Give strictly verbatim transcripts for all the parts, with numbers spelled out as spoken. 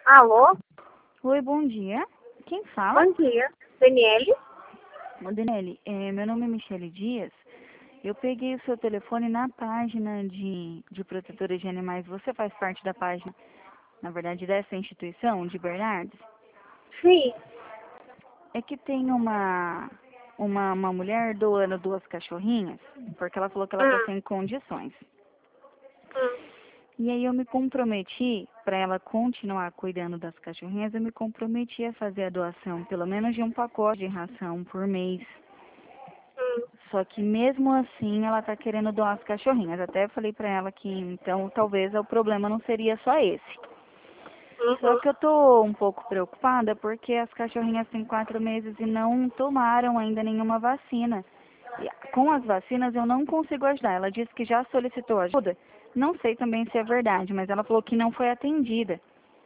Alô? Oi, bom dia. Quem fala? Bom dia. Daniele? Ô, Daniele, é, meu nome é Michele Dias. Eu peguei o seu telefone na página de, de protetores de animais. Você faz parte da página, na verdade, dessa instituição, de Bernardes? Sim. É que tem uma, uma, uma mulher doando duas cachorrinhas, porque ela falou que ela está Hum, sem condições. hum, E aí eu me comprometi, para ela continuar cuidando das cachorrinhas, eu me comprometi a fazer a doação, pelo menos de um pacote de ração por mês. hum. Só que mesmo assim ela tá querendo doar as cachorrinhas. Até falei para ela que então talvez o problema não seria só esse. Só Uhum. que eu tô um pouco preocupada porque as cachorrinhas têm quatro meses e não tomaram ainda nenhuma vacina. E com as vacinas eu não consigo ajudar. Ela disse que já solicitou ajuda. Não sei também se é verdade, mas ela falou que não foi atendida.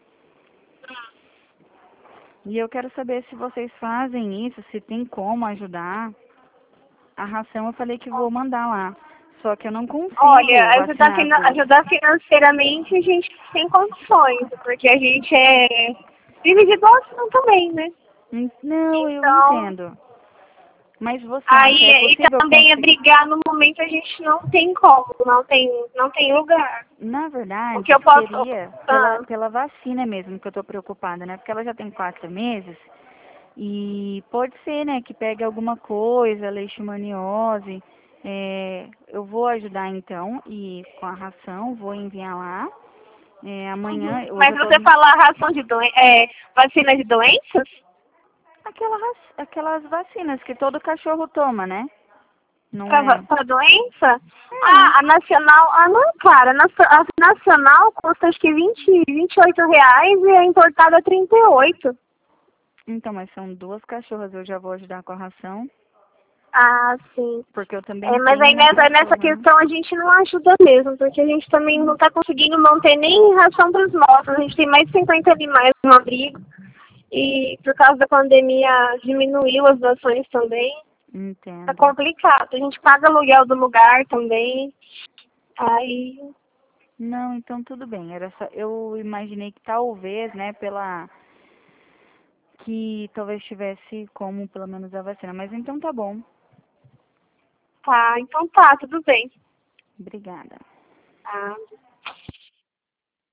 E eu quero saber se vocês fazem isso, se tem como ajudar. A ração eu falei que vou mandar lá. Só que eu não Olha, consigo ajudar, vacinar as fina- duas. ajudar financeiramente a gente tem condições, porque a gente é vive de doação também, né? Hum, Não, eu Então, entendo. Mas você acha é aí e possível também é conseguir? brigar no momento a gente não tem como, não tem, não tem lugar. Na O que verdade, eu posso. seria pela, Ah, pela vacina mesmo que eu tô preocupada, né? Porque ela já tem quatro meses e pode ser, né, que pegue alguma coisa, leishmaniose. É, eu vou ajudar então e com a ração, vou enviar lá. É, amanhã, uhum. hoje Mas eu tô você fala ração de doen é, vacina de doenças? aquela, rac- aquelas vacinas que todo cachorro toma, né? Não Para é? doença? É. Ah, a nacional, ah não, cara, a nacio- a nacional custa acho que vinte, vinte e oito reais e a importada trinta e oito. Então, mas são duas cachorras, eu já vou ajudar com a ração, Ah, sim. porque eu também É, mas tenho aí uma nessa, nessa cachorra, né? questão a gente não ajuda mesmo, porque a gente também não está conseguindo manter nem ração para os nossos. A gente tem mais de cinquenta animais no abrigo e por causa da pandemia diminuiu as doações também. Tá Entendo. complicado. A gente paga aluguel do lugar também. Aí, Não, então tudo bem. Era só, eu imaginei que talvez, né, pela que talvez tivesse como pelo menos a vacina, mas então tá bom. tá, então tá, tudo bem. Obrigada. Tá.